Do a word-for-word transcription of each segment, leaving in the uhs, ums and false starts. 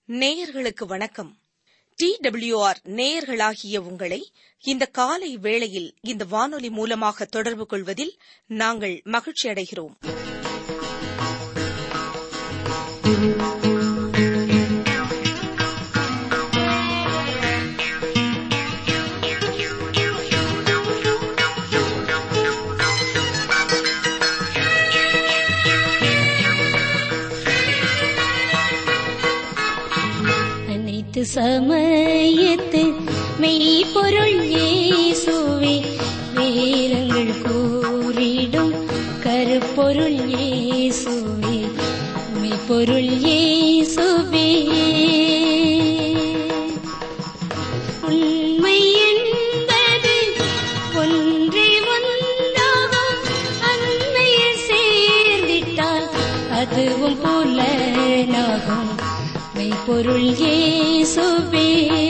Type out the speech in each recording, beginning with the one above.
நேயர்களுக்கு வணக்கம். D W R நேயர்களாகிய உங்களை இந்த காலை வேளையில் இந்த வானொலி மூலமாக தொடர்பு கொள்வதில் நாங்கள் மகிழ்ச்சி அடைகிறோம். சமயத்து மெய்ப்பொருள் இயேசுவே, வேதங்கள் கூறிடும் கருப்பொருள் இயேசுவே, மெய்ப்பொருள் இயேசுவே. உண்மை என்பது ஒன்றே ஒன்றாகும், அண்மையில் சேர்ந்திட்டால் அதுவும் புலனாகும். மெய்ப்பொருள் இயேசுவே.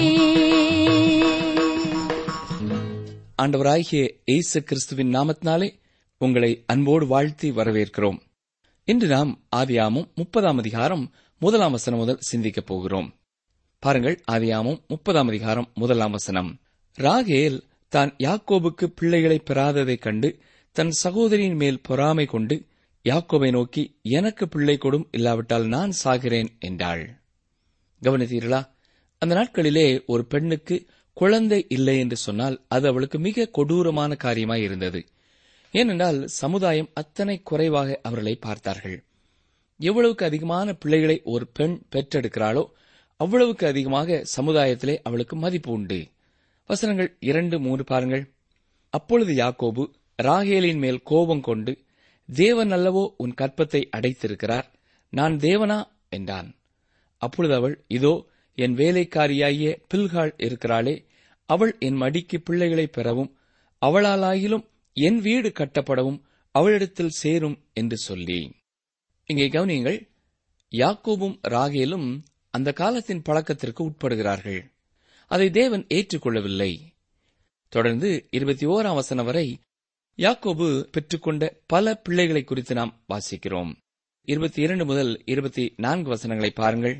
ஆண்டவராகிய இயேசு கிறிஸ்துவின் நாமத்தினாலே உங்களை அன்போடு வாழ்த்தி வரவேற்கிறோம். இன்று நாம் ஆதியாகமம் முப்பதாம் அதிகாரம் முதலாம் வசனம் முதல் சிந்திக்கப் போகிறோம். பாருங்கள், ஆதியாகமம் முப்பதாம் அதிகாரம் முதலாம் வசனம். ராகேல் தான் யாக்கோபுக்கு பிள்ளைகளை பெறாததைக் கண்டு தன் சகோதரியின் மேல் பொறாமை கொண்டு யாக்கோபை நோக்கி, எனக்கு பிள்ளை கொடும், இல்லாவிட்டால் நான் சாகிறேன் என்றாள். கவனித்தீர்களா? அந்த நாட்களிலே ஒரு பெண்ணுக்கு குழந்தை இல்லை என்று சொன்னால் அது அவளுக்கு மிக கொடூரமான காரியமாய் இருந்தது. ஏனென்றால் சமுதாயம் அத்தனை குறைவாக அவர்களை பார்த்தார்கள். எவ்வளவுக்கு அதிகமான பிள்ளைகளை ஒரு பெண் பெற்றெடுக்கிறாளோ அவ்வளவுக்கு அதிகமாக சமுதாயத்திலே அவளுக்கு மதிப்பு உண்டு. வசனங்கள் இரண்டு மூன்று பாருங்கள். அப்பொழுது யாக்கோபு ராகேலின் மேல் கோபம் கொண்டு, தேவன் அல்லவோ உன் கற்பத்தை அடைத்திருக்கிறார், நான் தேவனா என்றான். அப்பொழுது அவள், இதோ என் வேலைக்காரியாகிய பில்காள் இருக்கிறாளே, அவள் என் மடிக்கு பிள்ளைகளை பெறவும் அவளாலாயிலும் என் வீடு கட்டப்படவும் அவளிடத்தில் சேரும் என்று சொல்லி. இங்கே கவனியுங்கள், யாக்கோபும் ராகேலும் அந்த காலத்தின் பழக்கத்திற்கு உட்படுகிறார்கள். அதை தேவன் ஏற்றுக்கொள்ளவில்லை. தொடர்ந்து இருபத்தி ஓராம் வசனம் வரை யாக்கோபு பெற்றுக்கொண்ட பல பிள்ளைகளை குறித்து நாம் வாசிக்கிறோம். இருபத்தி இரண்டு முதல் இருபத்தி நான்கு வசனங்களை பாருங்கள்.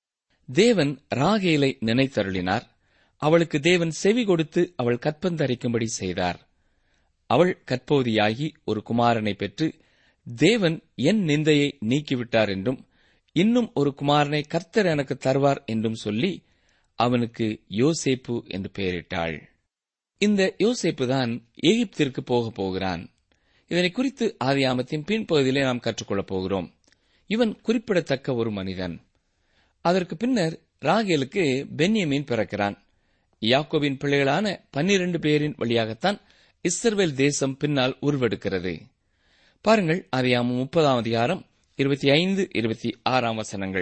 தேவன் ராகேலை நினைத்தருளினார். அவளுக்கு தேவன் செவி கொடுத்து அவள் கற்பந்தரிக்கும்படி செய்தார். அவள் கற்பவதியாகி ஒரு குமாரனை பெற்று, தேவன் என் நிந்தையை நீக்கிவிட்டார் என்றும் இன்னும் ஒரு குமாரனை கர்த்தர் எனக்கு தருவார் என்றும் சொல்லி அவனுக்கு யோசேப்பு என்று பெயரிட்டாள். இந்த யோசேப்பு தான் எகிப்திற்கு போக போகிறான். இதனை குறித்து ஆதியாகமத்தின் பின்பகுதியிலே நாம் கற்றுக்கொள்ளப் போகிறோம். இவன் குறிப்பிடத்தக்க ஒரு மனிதன். அதற்கு பின்னர் ராகேலுக்கு பென்யமீன் பிறக்கிறான். யாக்கோபின் பிள்ளைகளான பன்னிரண்டு பேரின் வழியாகத்தான் இஸ்ரவேல் தேசம் பின்னால் உருவெடுக்கிறது. பாருங்கள், ஆதியாகமம் முப்பதாம் அதிகாரம் இருபத்தி ஐந்து இருபத்தி ஆறாம் வசனங்கள்.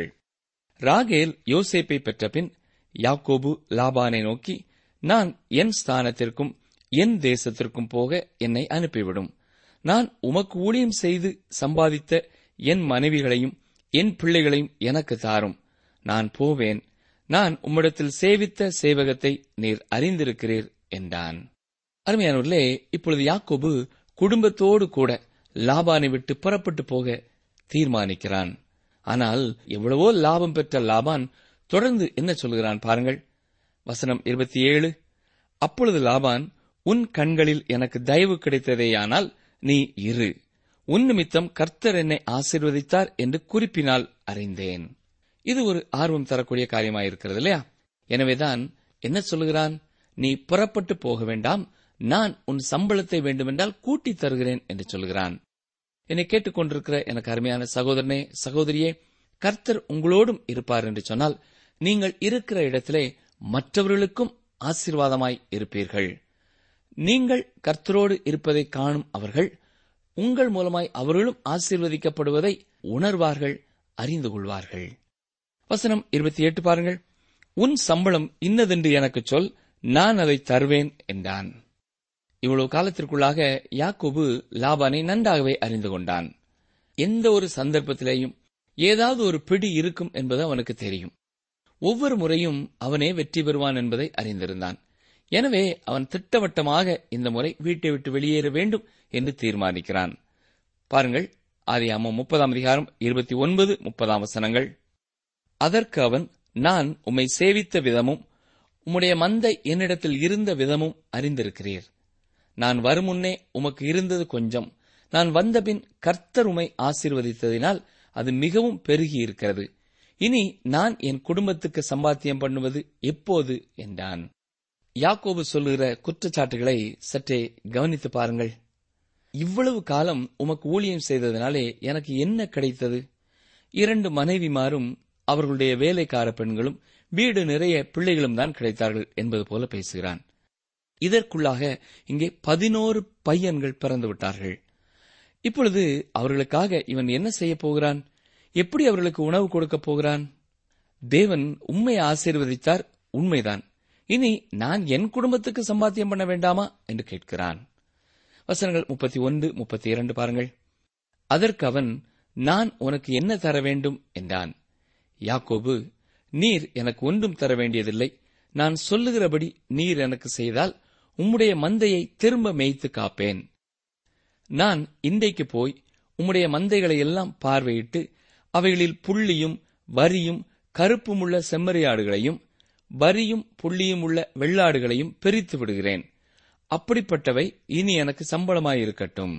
ராகேல் யோசேப்பை பெற்ற பின் யாக்கோபு லாபானை நோக்கி, நான் என் ஸ்தானத்திற்கும் என் தேசத்திற்கும் போக என்னை அனுப்பிவிடும். நான் உமக்கு ஊழியம் செய்து சம்பாதித்த என் மனைவிகளையும் என் பிள்ளைகளையும் எனக்கு தாரும். நான் போவேன். நான் உம்மிடத்தில் சேவித்த சேவகத்தை நீர் அறிந்திருக்கிறீர் என்றான். அருமையானவர்களே, இப்பொழுது யாக்கோபு குடும்பத்தோடு கூட லாபானை விட்டு புறப்பட்டு போக தீர்மானிக்கிறான். ஆனால் எவ்வளவோ லாபம் பெற்ற லாபான் தொடர்ந்து என்ன சொல்கிறான் பாருங்கள். வசனம் இருபத்தி ஏழு. அப்பொழுது லாபான், உன் கண்களில் எனக்கு தயவு கிடைத்ததேயானால் நீ இரு, உன் நிமித்தம் கர்த்தர் என்னை ஆசீர்வதித்தார் என்று குறிப்பினால் அறிந்தேன். இது ஒரு ஆர்வம் தரக்கூடிய காரியமாயிருக்கிறது இல்லையா? எனவேதான் என்ன சொல்லுகிறான்? நீ புறப்பட்டு போக வேண்டாம், நான் உன் சம்பளத்தை வேண்டுமென்றால் கூட்டி தருகிறேன் என்று சொல்கிறான். என்னை கேட்டுக்கொண்டிருக்கிற எனக்கு அருமையான சகோதரனே, சகோதரியே, கர்த்தர் உங்களோடும் இருப்பார் என்று சொன்னால் நீங்கள் இருக்கிற இடத்திலே மற்றவர்களுக்கும் ஆசீர்வாதமாய் இருப்பீர்கள். நீங்கள் கர்த்தரோடு இருப்பதை காணும் அவர்கள் உங்கள் மூலமாய் அவர்களும் ஆசீர்வதிக்கப்படுவதை உணர்வார்கள், அறிந்து கொள்வார்கள். வசனம் இருபத்தி எட்டு பாருங்கள். உன் சம்பளம் இன்னதென்று எனக்கு சொல், நான் அதை தருவேன் என்றான். இவ்வளவு காலத்திற்குள்ளாக யாக்கோபு லாபானை நன்றாகவே அறிந்து கொண்டான். எந்த ஒரு சந்தர்ப்பத்திலேயும் ஏதாவது ஒரு பிடி இருக்கும் என்பது அவனுக்கு தெரியும். ஒவ்வொரு முறையும் அவனே வெற்றி பெறுவான் என்பதை அறிந்திருந்தான். எனவே அவன் திட்டவட்டமாக இந்த முறை வீட்டை விட்டு வெளியேற வேண்டும் என்று தீர்மானிக்கிறான். பாருங்கள், ஆதியாகமம் முப்பதாம் அதிகாரம் இருபத்தி ஒன்பது முப்பதாம் வசனங்கள். அதற்கு அவன், நான் உம்மை சேவித்த விதமும் உம்முடைய மந்தை என்னிடத்தில் இருந்த விதமும் அறிந்திருக்கிறீர். நான் வருமுன்னே உமக்கு இருந்தது கொஞ்சம், நான் வந்தபின் கர்த்தர் உம்மை ஆசீர்வதித்ததினால் அது மிகவும் பெருகியிருக்கிறது. இனி நான் என் குடும்பத்துக்கு சம்பாத்தியம் பண்ணுவது எப்போது என்றான். யாக்கோபு சொல்லுகிற குற்றச்சாட்டுகளை சற்றே கவனித்து பாருங்கள். இவ்வளவு காலம் உமக்கு ஊழியம் செய்ததினாலே எனக்கு என்ன கிடைத்தது? இரண்டு மனைவிமாரும் அவர்களுடைய வேலைக்கார பெண்களும் வீடு நிறைய பிள்ளைகளும் தான் கிடைத்தார்கள் என்பது போல பேசுகிறான். இதற்குள்ளாக இங்கே பதினோரு பையன்கள் பிறந்து விட்டார்கள். இப்பொழுது அவர்களுக்காக இவன் என்ன செய்ய போகிறான்? எப்படி அவர்களுக்கு உணவு கொடுக்கப் போகிறான்? தேவன் உம்மை ஆசீர்வதித்தார், உண்மைதான். இனி நான் என் குடும்பத்துக்கு சம்பாத்தியம் பண்ண வேண்டாமா என்று கேட்கிறான். வசனங்கள் முப்பத்தி ஒன்று முப்பத்தி இரண்டு பாருங்கள். அதற்கு அவன், நான் உனக்கு என்ன தர வேண்டும் என்றான். யாக்கோபு, நீர் எனக்கு ஒன்றும் தர வேண்டியதில்லை. நான் சொல்லுகிறபடி நீர் எனக்கு செய்தால் உம்முடைய மந்தையை திரும்ப மேய்த்து காப்பேன். நான் இன்றைக்கு போய் உம்முடைய மந்தைகளை எல்லாம் பார்வையிட்டு அவைகளில் புள்ளியும் வரியும் கருப்புமுள்ள செம்மறியாடுகளையும் வரியும் புள்ளியும் உள்ள வெள்ளாடுகளையும் பிரித்து விடுகிறேன். அப்படிப்பட்டவை இனி எனக்கு சம்பளமாயிருக்கட்டும்.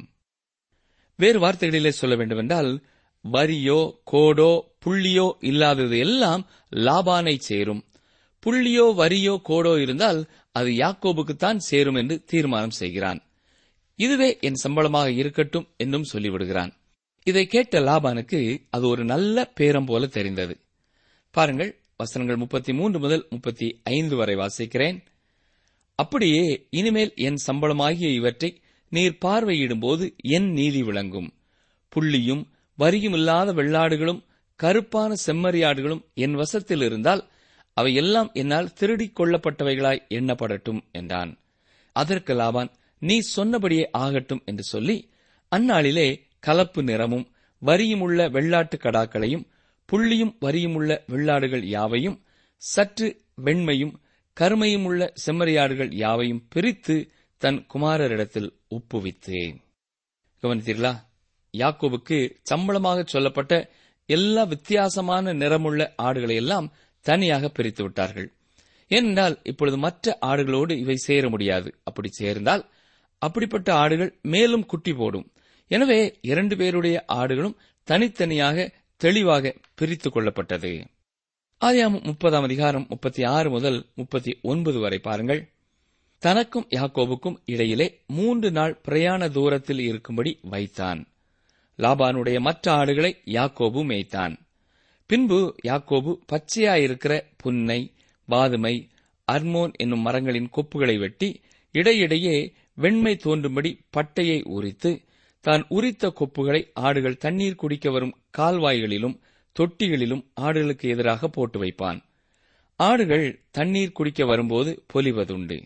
வேறு வார்த்தைகளிலே சொல்ல வேண்டுமென்றால், வரியோ கோடோ புள்ளியோ இல்லாதது எல்லாம் லாபானை சேரும். புள்ளியோ வரியோ கோடோ இருந்தால் அது யாக்கோபுக்குத்தான் சேரும் என்று தீர்மானம் செய்கிறான். இதுவே என் சம்பளமாக இருக்கட்டும் என்றும் சொல்லிவிடுகிறான். இதை கேட்ட லாபானுக்கு அது ஒரு நல்ல பேரம் போல தெரிந்தது. பாருங்கள், வசனங்கள் முப்பத்தி மூன்று முதல் முப்பத்தி ஐந்து வரை வாசிக்கிறேன். அப்படியே இனிமேல் என் சம்பளமாகிய இவற்றை நீர் பார்வையிடும்போது என் நீதி விளங்கும். புள்ளியும் வரியும் இல்லாத வெள்ளாடுகளும் கருப்பான செம்மறியாடுகளும் என் வசத்தில் இருந்தால் அவை எல்லாம் என்னால் திருடிக் கொள்ளப்பட்டவைகளாய் எண்ணப்படட்டும் என்றான். அதற்கு லாபான், நீ சொன்னபடியே ஆகட்டும் என்று சொல்லி அந்நாளிலே கலப்பு நிறமும் வரியுமுள்ள வெள்ளாட்டு கடாக்களையும் புள்ளியும் வரியுமுள்ள வெள்ளாடுகள் யாவையும் சற்று வெண்மையும் கருமையும் உள்ள செம்மறியாடுகள் யாவையும் பிரித்து தன் குமாரரிடத்தில் ஒப்புவித்து. கவனித்தீர்களா? யாக்கோபுக்கு சம்பளமாக சொல்லப்பட்ட எல்லா வித்தியாசமான நிறமுள்ள ஆடுகளை எல்லாம் தனியாக பிரித்து விட்டார்கள். ஏனென்றால் இப்பொழுது மற்ற ஆடுகளோடு இவை சேர முடியாது. அப்படி சேர்ந்தால் அப்படிப்பட்ட ஆடுகள் மேலும் குட்டி போடும். எனவே இரண்டு பேருடைய ஆடுகளும் தனித்தனியாக தெளிவாக பிரித்துக் கொள்ளப்பட்டது. ஆதியாகமம் முப்பதாம் அதிகாரம் முப்பத்தி ஆறு முதல் முப்பத்தி ஒன்பது வரை பாருங்கள். தனக்கும் யாக்கோபுக்கும் இடையிலே மூன்று நாள் பிரயாண தூரத்தில் இருக்கும்படி வைத்தான். லாபானுடைய மற்ற ஆடுகளை யாக்கோபு மேய்த்தான். பின்பு யாக்கோபு பச்சையாயிருக்கிற புன்னை, வாதுமை, அர்மோன் என்னும் மரங்களின் கொப்புகளை வெட்டி இடையிடையே வெண்மை தோன்றும்படி பட்டையை உரித்து தான் உரித்த கொப்புகளை ஆடுகள் தண்ணீர் குடிக்க வரும் கால்வாய்களிலும் தொட்டிகளிலும் ஆடுகளுக்கு எதிராக போட்டு வைப்பான். ஆடுகள் தண்ணீர் குடிக்க வரும்போது பொலிவதுண்டு.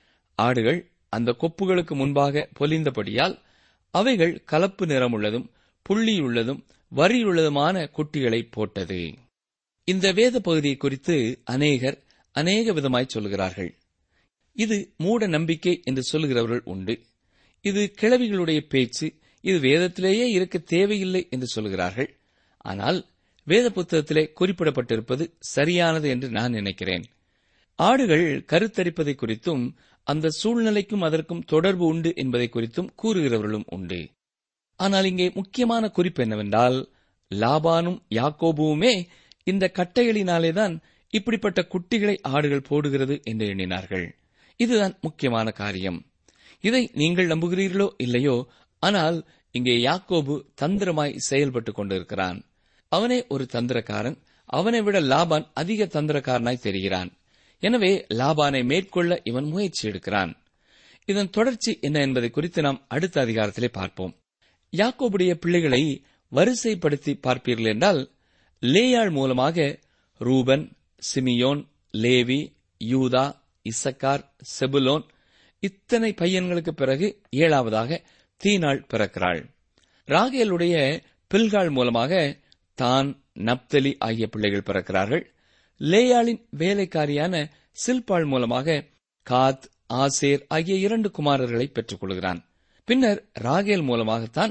ஆடுகள் அந்த கொப்புகளுக்கு முன்பாக பொலிந்தபடியால் அவைகள் கலப்பு நிறமுள்ளதும் புள்ளியுள்ளதும் வரியுள்ளதுமான குட்டிகளை போட்டது. இந்த வேத பகுதியை குறித்து அநேகர் அநேக விதமாய் சொல்கிறார்கள். இது மூட நம்பிக்கை என்று சொல்லுகிறவர்கள் உண்டு. இது கிழவிகளுடைய பேச்சு, இது வேதத்திலேயே இருக்க தேவையில்லை என்று சொல்கிறார்கள். ஆனால் வேத புத்தகத்திலே குறிப்பிடப்பட்டிருப்பது சரியானது என்று நான் நினைக்கிறேன். ஆடுகள் கருத்தரிப்பதை குறித்தும் அந்த சூழ்நிலைக்கும் அதற்கும் தொடர்பு உண்டு என்பதை குறித்தும் கூறுகிறவர்களும் உண்டு. ஆனால் இங்கே முக்கியமான குறிப்பு என்னவென்றால், லாபானும் யாக்கோபுவுமே இந்த கட்டைகளினாலேதான் இப்படிப்பட்ட குட்டிகளை ஆடுகள் போடுகிறது என்று எண்ணினார்கள். இதுதான் முக்கியமான காரியம். இதை நீங்கள் நம்புகிறீர்களோ இல்லையோ, ஆனால் இங்கே யாக்கோபு தந்திரமாய் செயல்பட்டுக் கொண்டிருக்கிறான். அவனே ஒரு தந்திரக்காரன். அவனை விட லாபான் அதிக தந்திரக்காரனாய் தெரிகிறான். எனவே லாபானை மேற்கொள்ள இவன் முயற்சி எடுக்கிறான். இதன் தொடர்ச்சி என்ன என்பதை குறித்து நாம் அடுத்த அதிகாரத்திலே பார்ப்போம். யாக்கோபுடைய பிள்ளைகளை வரிசைப்படுத்தி பார்ப்பீர்கள் என்றால், லேயாள் மூலமாக ரூபன், சிமியோன், லேவி, யூதா, இசக்கார், செபுலோன், இத்தனை பையன்களுக்கு பிறகு ஏழாவதாக தீனாள் பிறக்கிறாள். ராகேலுடைய பில்காள் மூலமாக தான், நப்தலி ஆகிய பிள்ளைகள் பிறக்கிறார்கள். லேயாளின் வேலைக்காரியான சில்பாள் மூலமாக காத், ஆசேர் ஆகிய இரண்டு குமாரர்களை பெற்றுக் கொள்கிறான். பின்னர் ராகேல் மூலமாகத்தான்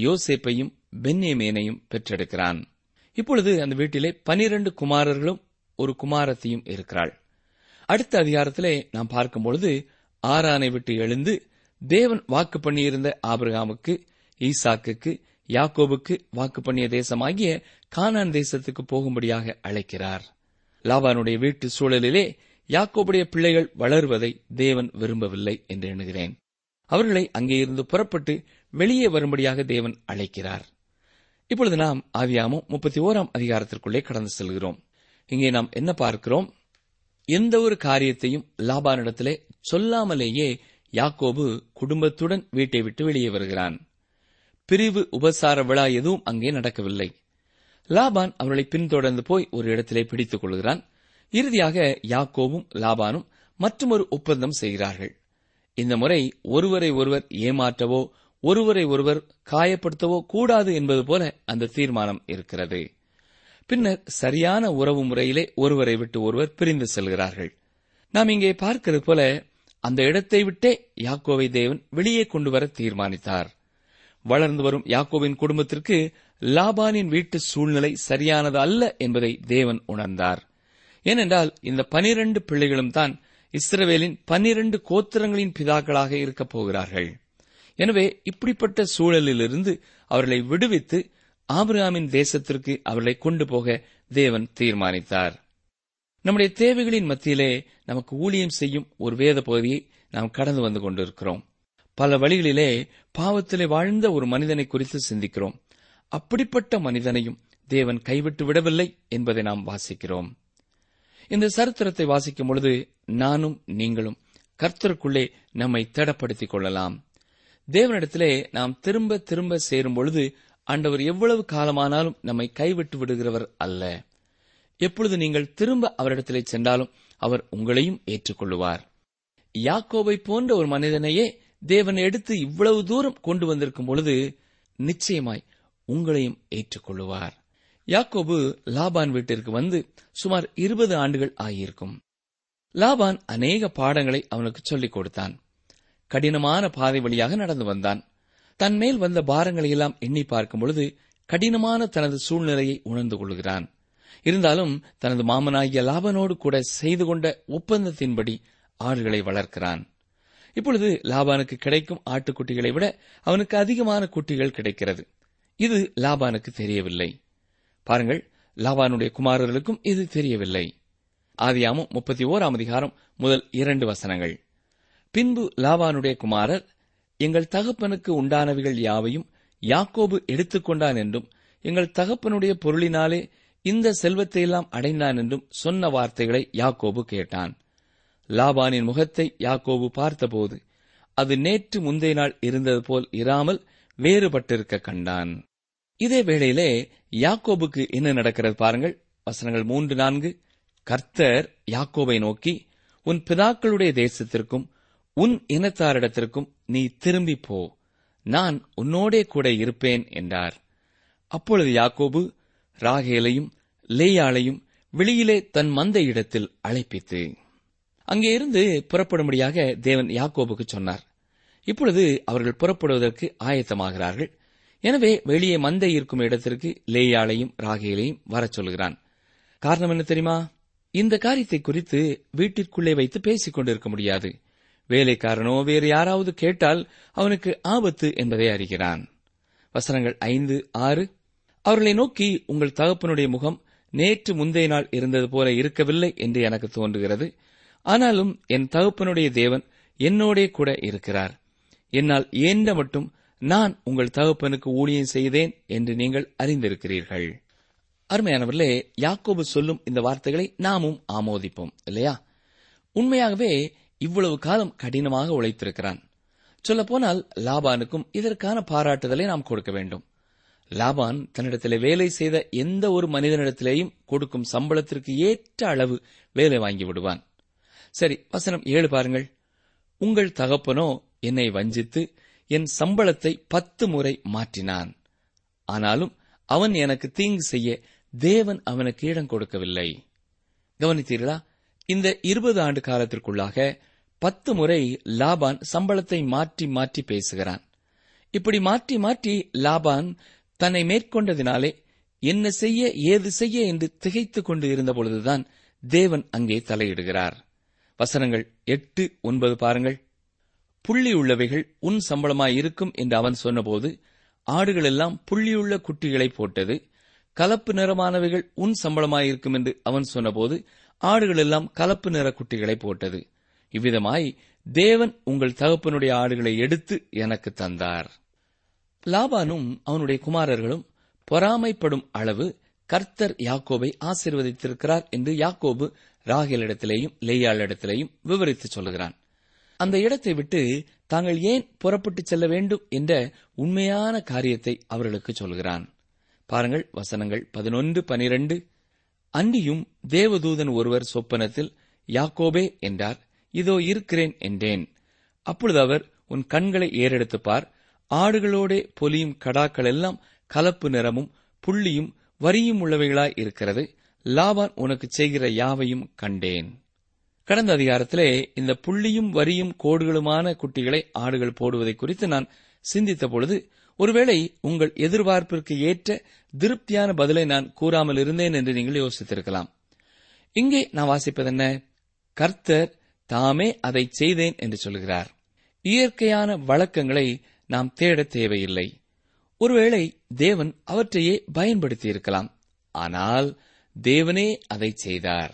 யோசேப்பையும் பென்யமீனையும் பெற்றெடுக்கிறான். இப்பொழுது அந்த வீட்டிலே பனிரண்டு குமாரர்களும் ஒரு குமாரத்தியும் இருக்கிறாள். அடுத்த அதிகாரத்திலே நாம் பார்க்கும் பொழுது ஆரானை விட்டு எழுந்து தேவன் வாக்கு பண்ணியிருந்த ஆபிரகாமுக்கு, ஈசாக்குக்கு, யாக்கோபுக்கு வாக்கு பண்ணிய தேசமாகிய கானான் தேசத்துக்கு போகும்படியாக அழைக்கிறார். லாபானுடைய வீட்டு சூழலிலே யாக்கோபுடைய பிள்ளைகள் வளருவதை தேவன் விரும்பவில்லை என்று எண்ணுகிறேன். அவர்களை அங்கே இருந்து புறப்பட்டு வெளியே வரும்படியாக தேவன் அழைக்கிறார். இப்பொழுது நாம் ஆதியாகமம் முப்பத்தி ஓராம் அதிகாரத்திற்குள்ளே கடந்து செல்கிறோம். இங்கே நாம் என்ன பார்க்கிறோம்? எந்த ஒரு காரியத்தையும் லாபானிடத்திலே சொல்லாமலேயே யாக்கோபு குடும்பத்துடன் வீட்டை விட்டு வெளியே வருகிறான். பிரிவு உபசார விழா எதுவும் அங்கே நடக்கவில்லை. லாபான் அவர்களை பின்தொடர்ந்து போய் ஒரு இடத்திலே பிடித்துக் கொள்கிறான். இறுதியாக யாக்கோபும் லாபானும் மற்றொரு ஒப்பந்தம் செய்கிறார்கள். இந்த முறை ஒருவரை ஒருவர் ஏமாற்றவோ ஒருவரை ஒருவர் காயப்படுத்தவோ கூடாது என்பது போல அந்த தீர்மானம் இருக்கிறது. பின்னர் சரியான உறவு முறையிலே ஒருவரை விட்டு ஒருவர் பிரிந்து செல்கிறார்கள். நாம் இங்கே பார்க்கிறது போல அந்த இடத்தை விட்டே யாக்கோவை தேவன் வெளியே கொண்டு வர தீர்மானித்தார். வளர்ந்து வரும் யாக்கோவின் குடும்பத்திற்கு லாபானின் வீட்டு சூழ்நிலை சரியானது அல்ல என்பதை தேவன் உணர்ந்தார். ஏனென்றால் இந்த பனிரண்டு பிள்ளைகளும் தான் இஸ்ரவேலின் பனிரண்டு கோத்திரங்களின் பிதாக்களாக இருக்கப் போகிறார்கள். எனவே இப்படிப்பட்ட சூழலிலிருந்து அவர்களை விடுவித்து ஆபிரகாமின் தேசத்திற்கு அவர்களை கொண்டு போக தேவன் தீர்மானித்தார். நம்முடைய தேவைகளின் மத்தியிலே நமக்கு ஊழியம் செய்யும் ஒரு வேத பகுதியை நாம் கடந்து வந்து கொண்டிருக்கிறோம். பல வழிகளிலே பாவத்திலே வாழ்ந்த ஒரு மனிதனை குறித்து சிந்திக்கிறோம். அப்படிப்பட்ட மனிதனையும் தேவன் கைவிட்டு விடவில்லை என்பதை நாம் வாசிக்கிறோம். இந்த சரித்திரத்தை வாசிக்கும் பொழுது நானும் நீங்களும் கர்த்தருக்குள்ளே நம்மை திடப்படுத்திக் கொள்ளலாம். தேவனிடத்திலே நாம் திரும்ப திரும்ப சேரும் பொழுது ஆண்டவர் எவ்வளவு காலமானாலும் நம்மை கைவிட்டு விடுகிறவர் அல்ல. எப்பொழுது நீங்கள் திரும்ப அவரிடத்திலே சென்றாலும் அவர் உங்களையும் ஏற்றுக்கொள்ளுவார். யாக்கோபை போன்ற ஒரு மனிதனையே தேவன் எடுத்து இவ்வளவு தூரம் கொண்டு வந்திருக்கும் பொழுது நிச்சயமாய் உங்களையும் ஏற்றுக்கொள்ளுவார். யாக்கோபு லாபான் வீட்டிற்கு வந்து சுமார் இருபது ஆண்டுகள் ஆகியிருக்கும். லாபான் அநேக பாடங்களை அவனுக்கு சொல்லிக் கொடுத்தான். கடினமான பாதை வழியாக நடந்து வந்தான். தன் மேல் வந்த பாரங்களை எல்லாம் எண்ணி பார்க்கும் பொழுது கடினமான தனது சூழ்நிலையை உணர்ந்து கொள்கிறான். இருந்தாலும் தனது மாமனாகிய லாபானோடு கூட செய்து கொண்ட ஒப்பந்தத்தின்படி ஆடுகளை வளர்க்கிறான். இப்பொழுது லாபானுக்கு கிடைக்கும் ஆட்டுக்குட்டிகளை விட அவனுக்கு அதிகமான குட்டிகள் கிடைக்கிறது. இது லாபானுக்கு தெரியவில்லை. பாருங்கள், லாபானுடைய குமாரர்களுக்கும் இது தெரியவில்லை. ஆதியாகமம் முப்பத்தி ஓராம் அதிகாரம் முதல் இரண்டு வசனங்கள். பின்பு லாபானுடைய குமாரர், எங்கள் தகப்பனுக்கு உண்டானவைகள் யாவையும் யாக்கோபு எடுத்துக்கொண்டான் என்றும் எங்கள் தகப்பனுடைய பொருளினாலே இந்த செல்வத்தையெல்லாம் அடைந்தான் என்றும் சொன்ன வார்த்தைகளை யாக்கோபு கேட்டான். லாபானின் முகத்தை யாக்கோபு பார்த்தபோது அது நேற்று முந்தைய நாள் இருந்தது போல் இராமல் வேறுபட்டிருக்க கண்டான். இதே வேளையிலே யாக்கோபுக்கு என்ன நடக்கிறது பாருங்கள். வசனங்கள் மூன்று நான்கு. கர்த்தர் யாக்கோபை நோக்கி, உன் பிதாக்களுடைய தேசத்திற்கும் உன் இனத்தாரிடத்திற்கும் நீ திரும்பி போ, நான் உன்னோடே கூட இருப்பேன் என்றார். அப்பொழுது யாக்கோபு ராகேலையும் லேயாளையும் வெளியிலே தன் மந்தை இடத்தில் அழைப்பித்து அங்கே இருந்து புறப்படும்படியாக தேவன் யாக்கோபுக்கு சொன்னார். இப்பொழுது அவர்கள் புறப்படுவதற்கு ஆயத்தமாகிறார்கள். எனவே வெளியே மந்தை இருக்கும் இடத்திற்கு லேயாளையும் ராகேலையும் வரச் சொல்கிறான். காரணம் என்ன தெரியுமா? இந்த காரியத்தை குறித்து வீட்டிற்குள்ளே வைத்து பேசிக் கொண்டிருக்க முடியாது. வேலைக்காரனோ வேறு யாராவது கேட்டால் அவனுக்கு ஆபத்து என்பதை அறிகிறான். வசனங்கள் ஐந்து ஆறு. அவர்களை நோக்கி, உங்கள் தகப்பனுடைய முகம் நேற்று முந்தைய நாள் இருந்தது போல இருக்கவில்லை என்று எனக்கு தோன்றுகிறது. ஆனாலும் என் தகப்பனுடைய தேவன் என்னோடே கூட இருக்கிறார். என்னால் ஏண்ட மட்டும் நான் உங்கள் தகப்பனுக்கு ஊழியம் செய்தேன் என்று நீங்கள் அறிந்திருக்கிறீர்கள். அருமையானவர்களே, யாக்கோபு சொல்லும் இந்த வார்த்தைகளை நாமும் ஆமோதிப்போம் இல்லையா? உண்மையாகவே இவ்வளவு காலம் கடினமாக உழைத்திருக்கிறான். சொல்லப்போனால் லாபானுக்கும் இதற்கான பாராட்டுதலை நாம் கொடுக்க வேண்டும். லாபான் தன்னிடத்திலே வேலை செய்த எந்த ஒரு மனிதனிடத்திலேயும் கொடுக்கும் சம்பளத்திற்கு ஏற்ற அளவு வேலை வாங்கி விடுவான். சரி, வசனம் ஏழு பாருங்கள். உங்கள் தகப்பனோ என்னை வஞ்சித்து என் சம்பளத்தை பத்து முறை மாற்றினான். ஆனாலும் அவன் எனக்கு தீங்கு செய்ய தேவன் அவனுக்கு இடம் கொடுக்கவில்லை. கவனித்தீர்களா? இந்த இருபது ஆண்டு காலத்திற்குள்ளாக பத்து முறை லாபான் சம்பளத்தை மாற்றி மாற்றி பேசுகிறான். இப்படி மாற்றி மாற்றி லாபான் தன்னை மேற்கொண்டதினாலே என்ன செய்ய ஏது செய்ய என்று திகைத்துக் கொண்டு இருந்த பொழுதுதான் தேவன் அங்கே தலையிடுகிறார். வசனங்கள் எட்டு ஒன்பது பாருங்கள். புள்ளி உள்ளவைகள் உன் சம்பளமாயிருக்கும் என்று அவன் சொன்னபோது ஆடுகளெல்லாம் புள்ளியுள்ள குட்டிகளை போட்டது. கலப்பு நிறமானவைகள் உன் சம்பளமாயிருக்கும் என்று அவன் சொன்னபோது ஆடுகளெல்லாம் கலப்பு நிற குட்டிகளை போட்டது. இவ்விதமாய் தேவன் உங்கள் தகப்பனுடைய ஆடுகளை எடுத்து எனக்கு தந்தார். லாபானும் அவனுடைய குமாரர்களும் பொறாமைப்படும் அளவு கர்த்தர் யாக்கோபை ஆசீர்வதித்திருக்கிறார் என்று யாக்கோபு ராகேலிடத்திலேயும் லேயாளிடத்திலேயும் விவரித்து சொல்லுகிறான். அந்த இடத்தை விட்டு தாங்கள் ஏன் புறப்பட்டு செல்ல வேண்டும் என்ற உண்மையான காரியத்தை அவர்களுக்கு சொல்கிறான். பாருங்கள், வசனங்கள் பதினொன்று பனிரெண்டு. அன்றியும் தேவதூதன் ஒருவர் சொப்பனத்தில் யாக்கோபே என்றார். இதோ இருக்கிறேன் என்றேன். அப்பொழுது அவர், உன் கண்களை ஏறெடுத்து பார், ஆடுகளோடே பொலியும் கடாக்கள் எல்லாம் கலப்பு நிறமும் புள்ளியும் வரியும் உள்ளவைகளாய் இருக்கிறது. லாபான் உனக்கு செய்கிற யாவையும் கண்டேன். கடந்த அதிகாரத்திலே இந்த புள்ளியும் வரியும் கோடுகளுமான குட்டிகளை ஆடுகள் போடுவதை குறித்து நான் சிந்தித்த பொழுது, ஒருவேளை உங்கள் எதிர்பார்ப்பிற்கு ஏற்ற திருப்தியான பதிலை நான் கூறாமல் இருந்தேன் என்று நீங்கள் யோசித்திருக்கலாம். இங்கே நான் வாசிப்பதென்ன? கர்த்தர் தாமே அதை செய்தேன் என்று சொல்கிறார். இயற்கையான வழக்கங்களை நாம் தேட தேவையில்லை. ஒருவேளை தேவன் அவற்றையே பயன்படுத்தியிருக்கலாம். ஆனால் தேவனே அதை செய்தார்.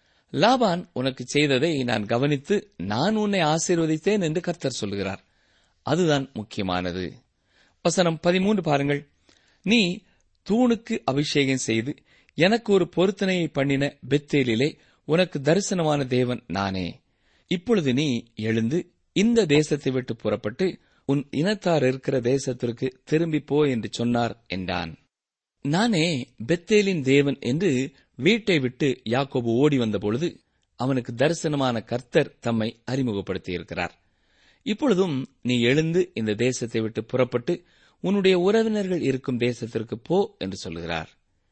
லாபான் உனக்கு செய்ததை நான் கவனித்து நான் உன்னை ஆசீர்வதித்தேன் என்று கர்த்தர் சொல்கிறார். அதுதான் முக்கியமானது. வசனம் பதிமூன்று பாருங்கள். நீ தூணுக்கு அபிஷேகம் செய்து எனக்கு ஒரு பொருத்தனையை பண்ணின பெத்தேலிலே உனக்கு தரிசனமான தேவன் நானே. இப்பொழுது நீ எழுந்து இந்த தேசத்தை விட்டு புறப்பட்டு உன் இனத்தார் இருக்கிற தேசத்திற்கு திரும்பி போ என்று சொன்னார் என்றான். நானே பெத்தேலின் தேவன் என்று வீட்டை விட்டு யாக்கோபு ஓடி வந்தபொழுது அவனுக்கு தரிசனமான கர்த்தர் தம்மை அறிமுகப்படுத்தியிருக்கிறார். இப்பொழுதும் நீ எழுந்து இந்த தேசத்தை விட்டு புறப்பட்டு உன்னுடைய உறவினர்கள் இருக்கும் தேசத்திற்கு போ என்று சொல்கிறார்.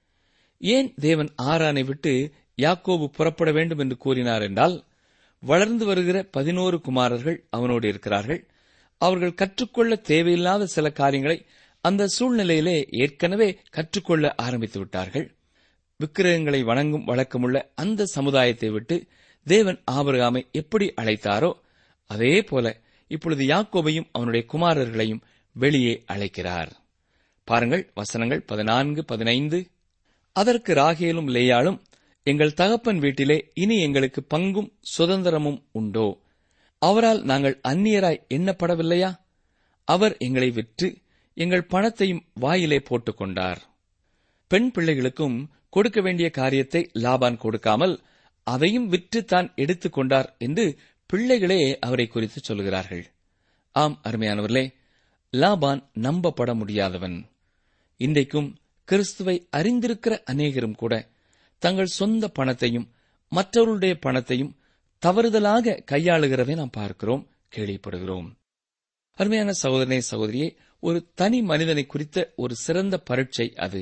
ஏன் தேவன் ஆரானை விட்டு யாக்கோபு புறப்பட வேண்டும் என்று கூறினார் என்றால், வளர்ந்து வருகிற பதினோரு குமாரர்கள் அவனோடு இருக்கிறார்கள். அவர்கள் கற்றுக்கொள்ள தேவையில்லாத சில காரியங்களை அந்த சூழ்நிலையிலே ஏற்கனவே கற்றுக்கொள்ள ஆரம்பித்து விட்டார்கள். விக்கிரகங்களை வணங்கும் வழக்கமுள்ள அந்த சமுதாயத்தை விட்டு தேவன் ஆபிரகாமை எப்படி அழைத்தாரோ அதே போல இப்பொழுது யாக்கோபையும் அவனுடைய குமாரர்களையும் வெளியே அழைக்கிறார். பாருங்கள், வசனங்கள் பதினான்கு பதினைந்து. அதற்கு ராகேலும் லேயாளும், எங்கள் தகப்பன் வீட்டிலே இனி எங்களுக்கு பங்கும் சுதந்திரமும் உண்டோ? அவரால் நாங்கள் அந்நியராய் எண்ணப்படவில்லையா? அவர் எங்களை விற்று எங்கள் பணத்தையும் வாயிலே போட்டுக் கொண்டார். பெண் பிள்ளைகளுக்கும் கொடுக்க வேண்டிய காரியத்தை லாபான் கொடுக்காமல் அதையும் விற்று தான் எடுத்துக் கொண்டார் என்று பிள்ளைகளே அவரை குறித்து சொல்கிறார்கள். ஆம் அருமையானவர்களே, லாபான் நம்பப்பட முடியாதவன். இன்றைக்கும் கிறிஸ்துவை அறிந்திருக்கிற அநேகரும் கூட தங்கள் சொந்த பணத்தையும் மற்றவர்களுடைய பணத்தையும் தவறுதலாக கையாளுகிறதை நாம் பார்க்கிறோம், கேள்விப்படுகிறோம். அருமையான சகோதரனே, சகோதரியே, ஒரு தனி மனிதனை குறித்த ஒரு சிறந்த பரீட்சை அது.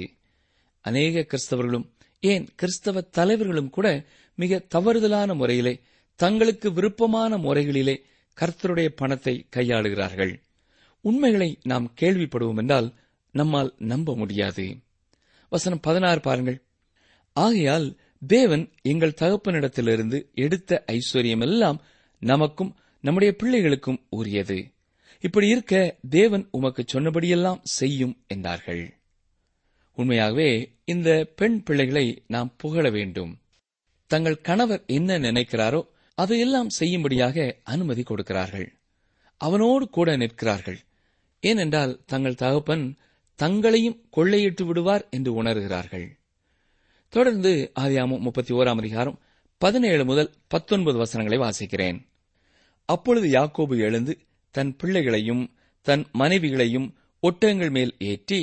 அநேக கிறிஸ்தவர்களும் ஏன் கிறிஸ்தவ தலைவர்களும் கூட மிக தவறுதலான முறையிலே தங்களுக்கு விருப்பமான முறைகளிலே கர்த்தருடைய பணத்தை கையாளுகிறார்கள். உண்மைகளை நாம் கேள்விப்படுவோம் என்றால் நம்மால் நம்ப முடியாது. வசனம் பதினாறு பாருங்கள். ஆகையால் தேவன் எங்கள் தகப்பனிடத்திலிருந்து எடுத்த ஐஸ்வர்யம் எல்லாம் நமக்கும் நம்முடைய பிள்ளைகளுக்கும் உரியது. இப்படி இருக்க தேவன் உமக்கு சொன்னபடியெல்லாம் செய்யும் என்றார்கள். உண்மையாகவே இந்த பெண் பிள்ளைகளை நாம் புகழ வேண்டும். தங்கள் கணவர் என்ன நினைக்கிறாரோ அதையெல்லாம் செய்யும்படியாக அனுமதி கொடுக்கிறார்கள். அவனோடு கூட நிற்கிறார்கள். ஏனென்றால் தங்கள் தகப்பன் தங்களையும் கொள்ளையிட்டு விடுவார் என்று உணர்கிறார்கள். தொடர்ந்து ஆதியாகமம் முப்பத்தி ஓராம் அதிகாரம் பதினேழு முதல் பத்தொன்பது வசனங்களை வாசிக்கிறேன். அப்பொழுது யாக்கோபு எழுந்து தன் பிள்ளைகளையும் தன் மனைவிகளையும் ஒட்டகங்கள் மேல் ஏற்றி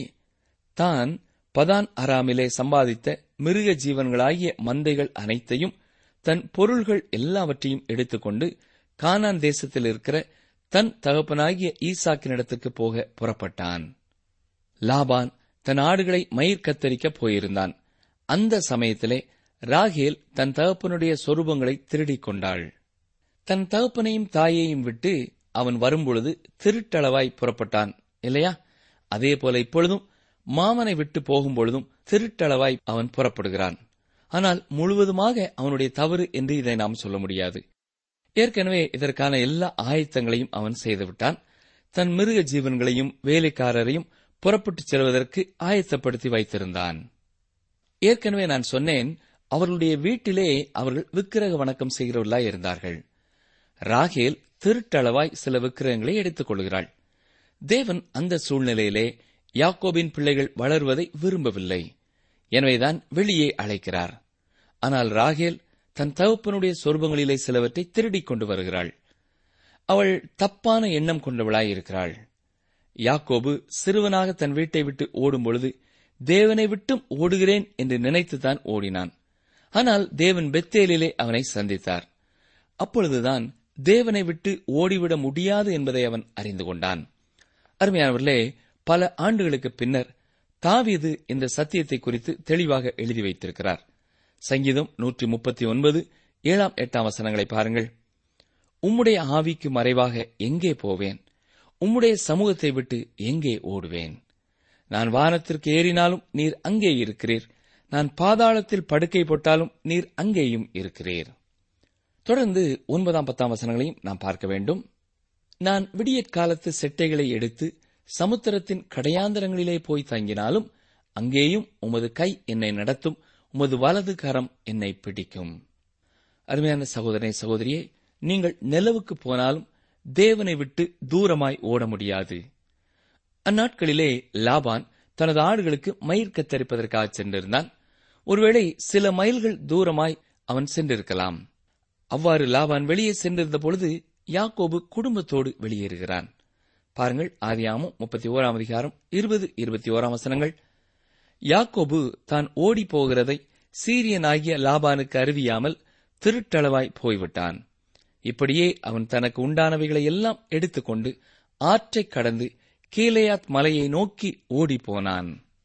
தான் பதான் அராமிலே சம்பாதித்த மிருக ஜீவன்களாகிய மந்தைகள் அனைத்தையும் தன் பொருள்கள் எல்லாவற்றையும் எடுத்துக்கொண்டு கானான் தேசத்தில் இருக்கிற தன் தகப்பனாகிய ஈசாக்கினிடத்துக்கு போக புறப்பட்டான். லாபான் தன் ஆடுகளை மயிர் கத்தரிக்கப் போயிருந்தான். அந்த சமயத்திலே ராகேல் தன் தகப்பனுடைய சொரூபங்களை திருடிக் கொண்டாள். தன் தகப்பனையும் தாயையும் விட்டு அவன் வரும்பொழுது திருட்டளவாய் புறப்பட்டான் இல்லையா? அதே போல இப்பொழுதும் மாமனை விட்டு போகும்பொழுதும் திருட்டளவாய் அவன் புறப்படுகிறான். ஆனால் முழுவதுமாக அவனுடைய தவறு என்று இதை நாம் சொல்ல முடியாது. ஏற்கனவே இதற்கான எல்லா ஆயத்தங்களையும் அவன் செய்துவிட்டான். தன் மிருக ஜீவன்களையும் வேலைக்காரரையும் புறப்பட்டுச் செல்வதற்கு ஆயத்தப்படுத்தி வைத்திருந்தான். ஏற்கனவே நான் சொன்னேன், அவர்களுடைய வீட்டிலே அவர்கள் விக்கிரக வணக்கம் செய்கிறவர்களாய் இருந்தார்கள். ராகேல் திருட்டளவாய் சில விக்கிரகங்களை எடுத்துக் கொள்கிறாள். தேவன் அந்த சூழ்நிலையிலே யாக்கோபின் பிள்ளைகள் வளர்வதை விரும்பவில்லை. எனவேதான் வெளியே அழைக்கிறார். ஆனால் ராகேல் தன் தகப்பனுடைய சொர்பங்களிலே சிலவற்றை திருடிக் கொண்டு வருகிறாள். அவள் தப்பான எண்ணம் கொண்டவளாயிருக்கிறாள். யாக்கோபு சிறுவனாக தன் வீட்டை விட்டு ஓடும் பொழுது தேவனை விட்டும் ஓடுகிறேன் என்று நினைத்துத்தான் ஓடினான். ஆனால் தேவன் பெத்தேலிலே அவனை சந்தித்தார். அப்பொழுதுதான் தேவனை விட்டு ஓடிவிட முடியாது என்பதை அவன் அறிந்து கொண்டான். அருமையானவர்களே, பல ஆண்டுகளுக்கு பின்னர் தாவீது இந்த சத்தியத்தை குறித்து தெளிவாக எழுதி வைத்திருக்கிறார். சங்கீதம் நூற்றி முப்பத்தி ஒன்பது ஏழாம் எட்டாம் வசனங்களை பாருங்கள். உம்முடைய ஆவிக்கு மறைவாக எங்கே போவேன்? உம்முடைய சமூகத்தை விட்டு எங்கே ஓடுவேன்? நான் வானத்திற்கு ஏறினாலும் நீர் அங்கே இருக்கிறீர். நான் பாதாளத்தில் படுக்கை போட்டாலும் நீர் அங்கேயும் இருக்கிறீர். தொடர்ந்து ஒன்பதாம் பத்தாம் வசனங்களையும் நாம் பார்க்க வேண்டும். நான் விடியற்காலத்து செட்டைகளை எடுத்து சமுத்திரத்தின் கடையாந்தரங்களிலே போய் தங்கினாலும் அங்கேயும் உமது கை என்னை நடத்தும், உமது வலது கரம் என்னை பிடிக்கும். அருமையான சகோதரனே, சகோதரியே, நீங்கள் நிலவுக்கு போனாலும் தேவனை விட்டு தூரமாய் ஓட முடியாது. அந்நாட்களிலே லாபான் தனது ஆடுகளுக்கு மயிர் கத்தரிப்பதற்காக சென்றிருந்தான். ஒருவேளை சில மைல்கள் தூரமாய் அவன் சென்றிருக்கலாம். அவ்வாறு லாபான் வெளியே சென்றிருந்த பொழுது யாக்கோபு குடும்பத்தோடு வெளியேறுகிறான். பாருங்கள், ஆதியாகமம் முப்பத்தி ஓராம் அதிகாரம் இருபது இருபத்தி ஓராம் வசனங்கள். யாக்கோபு தான் ஓடி போகிறதை சீரியனாகிய லாபானுக்கு அறிவியாமல் திருட்டளவாய் போய்விட்டான். இப்படியே அவன் தனக்கு உண்டானவைகளை எல்லாம் எடுத்துக்கொண்டு ஆற்றைக் கடந்து கீலேயாத் மலையை நோக்கி ஓடிப்போனான்.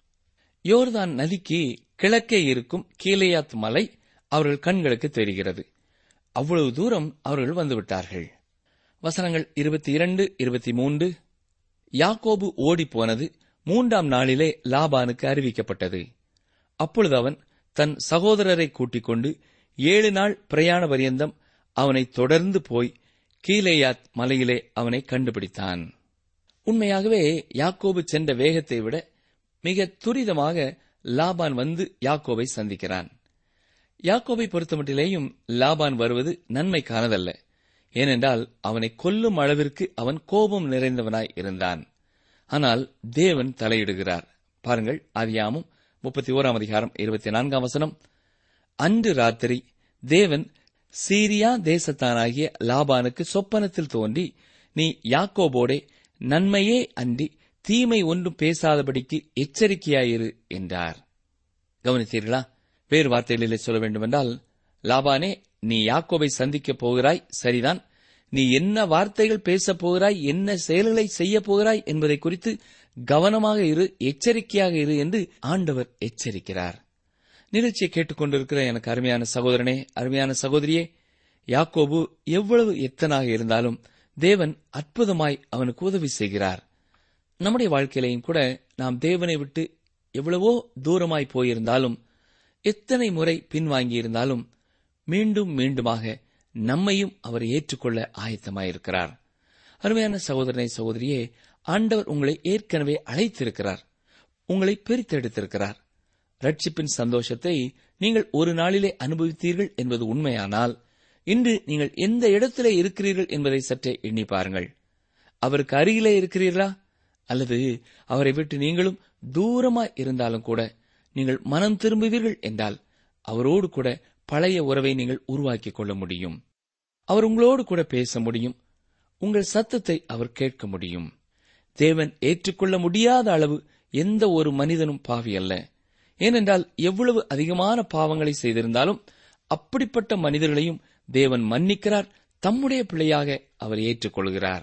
யோர்தான் நதிக்கு கிழக்கே இருக்கும் கீலேயாத் மலை அவர்கள் கண்களுக்கு தெரிகிறது. அவ்வளவு தூரம் அவர்கள் வந்துவிட்டார்கள். வசனங்கள் இருபத்தி இரண்டு இருபத்தி மூன்று. யாக்கோபு ஓடிப்போனது மூன்றாம் நாளிலே லாபானுக்கு அறிவிக்கப்பட்டது. அப்பொழுது அவன் தன் சகோதரரை கூட்டிக் கொண்டு ஏழு நாள் பிரயாண பரியந்தம் அவனை தொடர்ந்து போய் கீலேயாத் மலையிலே அவனை கண்டுபிடித்தான். உண்மையாகவே யாக்கோபு சென்ற வேகத்தை விட மிக துரிதமாக லாபான் வந்து யாக்கோபை சந்திக்கிறான். யாக்கோபை பொறுத்தமட்டிலேயும் லாபான் வருவது நன்மைக்கானதல்ல. ஏனென்றால் அவனை கொல்லும் அளவிற்கு அவன் கோபம் நிறைந்தவனாய் இருந்தான். ஆனால் தேவன் தலையிடுகிறார். பாருங்கள், ஆதியாகமம் முப்பத்தி ஓராம் அதிகாரம் இருபத்தி நான்காம் வசனம். அன்று ராத்திரி தேவன் சீரியா தேசத்தானாகிய லாபானுக்கு சொப்பனத்தில் தோன்றி, நீ யாக்கோபோடே நன்மையே அன்றி தீமை ஒன்றும் பேசாதபடிக்கு எச்சரிக்கையாயிரு என்றார். கவனித்தீர்களா? வேறு வார்த்தைகளிலே சொல்ல வேண்டுமென்றால், லாபானே, நீ யாக்கோபை சந்திக்கப் போகிறாய், சரிதான். நீ என்ன வார்த்தைகள் பேசப் போகிறாய், என்ன செயல்களை செய்யப் போகிறாய் என்பதை குறித்து கவனமாக இரு, எச்சரிக்கையாக இரு என்று ஆண்டவர் எச்சரிக்கிறார். நிகழ்ச்சியை கேட்டுக்கொண்டிருக்கிற எனக்கு அருமையான சகோதரனே, அருமையான சகோதரியே, யாக்கோபு எவ்வளவு எத்தனாக இருந்தாலும் தேவன் அற்புதமாய் அவனுக்கு உதவி செய்கிறார். நம்முடைய வாழ்க்கையிலையும் கூட நாம் தேவனை விட்டு எவ்வளவோ தூரமாய் போயிருந்தாலும், எத்தனை முறை பின்வாங்கியிருந்தாலும் மீண்டும் மீண்டுமாக நம்மையும் அவர் ஏற்றுக்கொள்ள ஆயத்தமாயிருக்கிறார். அருமையான சகோதரனை, சகோதரியே, ஆண்டவர் உங்களை ஏற்கனவே அழைத்திருக்கிறார், உங்களை பிரித்தெடுத்திருக்கிறார். ரட்சிப்பின் சந்தோஷத்தை நீங்கள் ஒரு நாளிலே அனுபவித்தீர்கள் என்பது உண்மையானால், இன்று நீங்கள் எந்த இடத்திலே இருக்கிறீர்கள் என்பதை சற்றே எண்ணி பாருங்கள். அவருக்கு அருகிலே இருக்கிறீர்களா? அல்லது அவரை விட்டு நீங்களும் தூரமாய் இருந்தாலும் கூட நீங்கள் மனம் திரும்புவீர்கள் என்றால் அவரோடு கூட பழைய உறவை நீங்கள் உருவாக்கிக் கொள்ள முடியும். அவர் உங்களோடு கூட பேச முடியும். உங்கள் சத்தத்தை அவர் கேட்க முடியும். தேவன் ஏற்றுக்கொள்ள முடியாத அளவு எந்த ஒரு மனிதனும் பாவி அல்ல. ஏனென்றால் எவ்வளவு அதிகமான பாவங்களை செய்திருந்தாலும் அப்படிப்பட்ட மனிதர்களையும் தேவன் மன்னிக்கிறார். தம்முடைய பிள்ளையாக அவர் ஏற்றுக்கொள்கிறார்.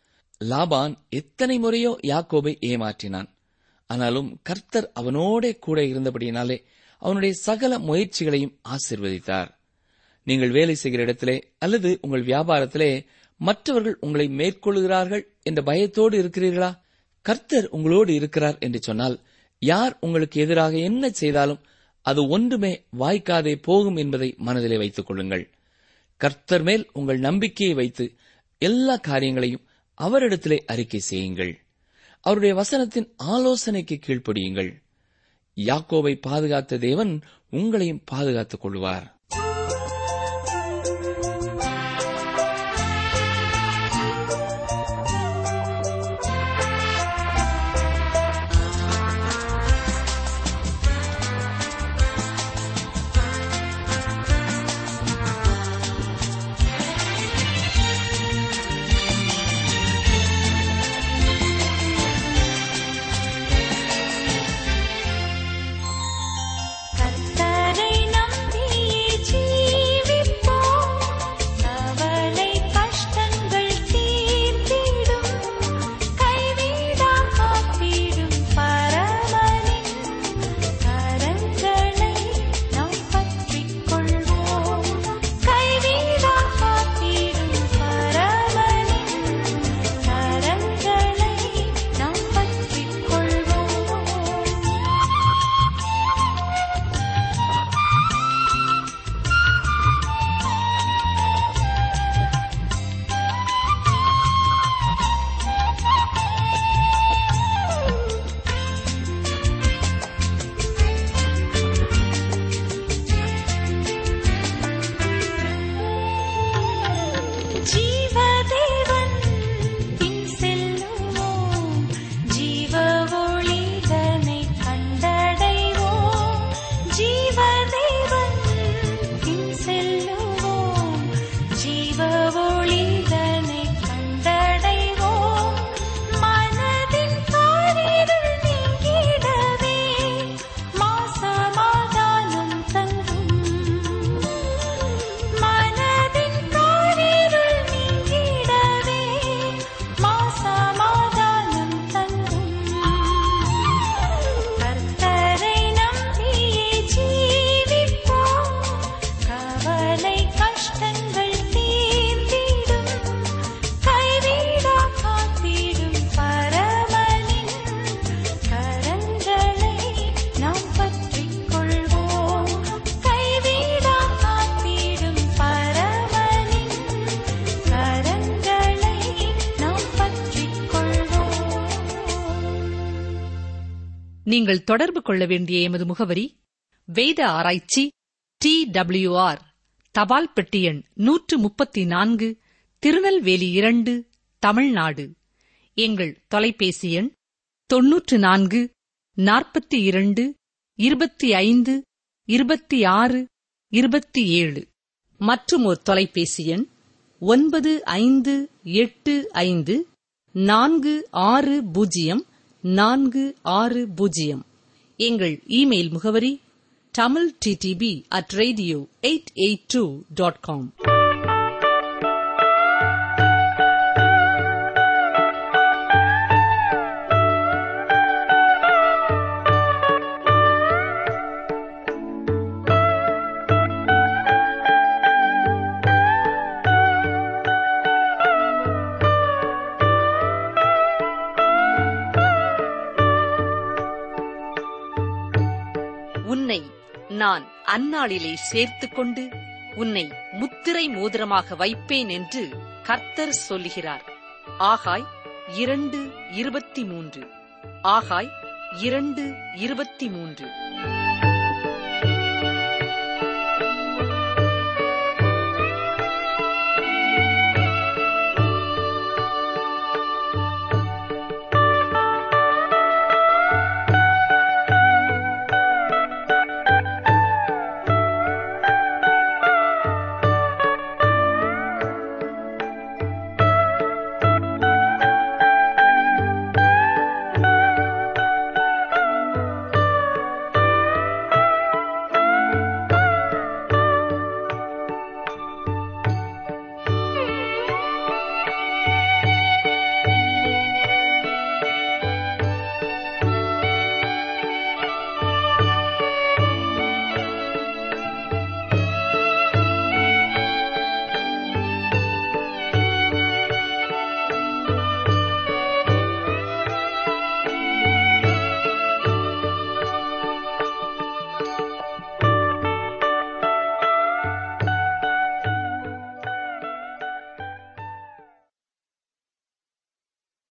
லாபான் எத்தனை முறையோ யாக்கோபை ஏமாற்றினான். ஆனாலும் கர்த்தர் அவனோட கூட இருந்தபடியினாலே அவனுடைய சகல முயற்சிகளையும் ஆசீர்வதித்தார். நீங்கள் வேலை செய்கிற இடத்திலே அல்லது உங்கள் வியாபாரத்திலே மற்றவர்கள் உங்களை மேற்கொள்கிறார்கள் என்ற பயத்தோடு இருக்கிறீர்களா? கர்த்தர் உங்களோடு இருக்கிறார் என்று சொன்னால் யார் உங்களுக்கு எதிராக என்ன செய்தாலும் அது ஒன்றுமே வாய்க்காதே போகும் என்பதை மனதிலே வைத்துக் கொள்ளுங்கள். கர்த்தர் மேல் உங்கள் நம்பிக்கையை வைத்து எல்லா காரியங்களையும் அவரிடத்திலே அறிக்கை செய்யுங்கள். அவருடைய வசனத்தின் ஆலோசனைக்கு கீழ்ப்படியுங்கள். யாக்கோபை பாதுகாத்த தேவன் உங்களையும் பாதுகாத்துக் கொள்வார். நீங்கள் தொடர்பு கொள்ள வேண்டிய எமது முகவரி: வேத ஆராய்ச்சி, டி டபிள்யூ ஆர், தபால் பெட்டி எண் நூற்று முப்பத்தி நான்கு, திருநெல்வேலி இரண்டு, தமிழ்நாடு. எங்கள் தொலைபேசி எண் தொன்னூற்று நான்கு நாற்பத்தி இரண்டு இருபத்தி ஐந்து இருபத்தி ஆறு இருபத்தி ஏழு. மற்றும் ஒரு தொலைபேசி எண் ஒன்பது ஐந்து எட்டு ஐந்து நான்கு ஆறு பூஜ்ஜியம் நான்கு ஆறு பூஜ்ஜியம். எங்கள் இமெயில் முகவரி Tamil DTP at radio eight eight two dot com. உன்னை நான் அந்நாளிலே சேர்த்துக் கொண்டு உன்னை முத்திரை மோதிரமாக வைப்பேன் என்று கர்த்தர் சொல்லுகிறார். ஆகாய் இரண்டு இருபத்தி மூன்று. ஆகாய் இரண்டு இருபத்தி மூன்று.